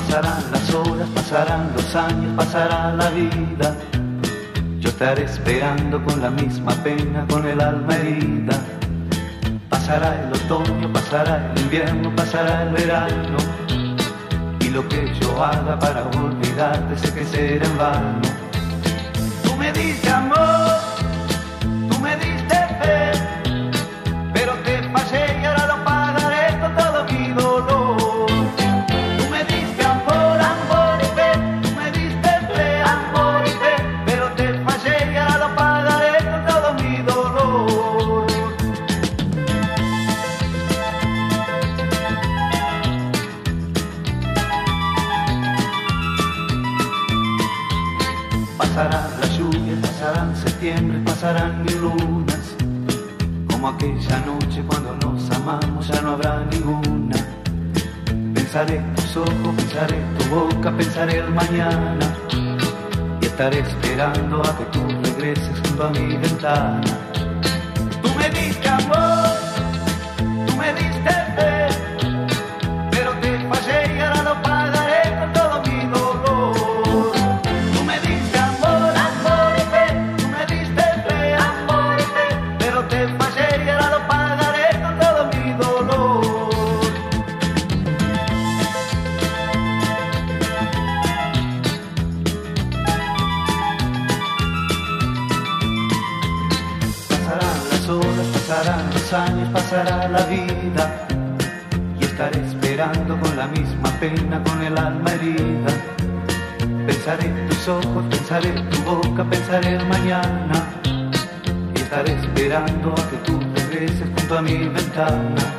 Pasarán las horas, pasarán los años, pasará la vida. Yo estaré esperando con la misma pena, con el alma herida. Pasará el otoño, pasará el invierno, pasará el verano. Y lo que yo haga para olvidarte sé que será en vano. Tú me diste amor, tú me diste fe, pero te fallé y ahora lo pagaré con todo mi dolor. Tú me diste amor, amor y fe, tú me diste fe, amor y fe, pero te fallé y ahora lo pagaré con todo mi dolor. Pasarán las lluvias, pasarán septiembre, pasarán mil lunas. Como aquella noche cuando nos amamos ya no habrá ninguna. Pensaré tus ojos, pensaré tu boca, pensaré el mañana. Y estaré esperando a que tú regreses junto a mi ventana. Tú me diste amor, tú me diste fe, pero te fallé y ahora lo pagaré con todo mi dolor. Tú me diste amor, amor y fe, tú me diste fe, amor y fe, pero te fallé y ahora lo pagaré con todo mi dolor. Pasarán las horas, pasarán los años, pasará la vida. Y estaré esperando con la misma pena, con el alma herida. Pensaré tus ojos, pensaré tu boca, pensaré el mañana. Y estaré esperando a que tú regreses junto a mi ventana.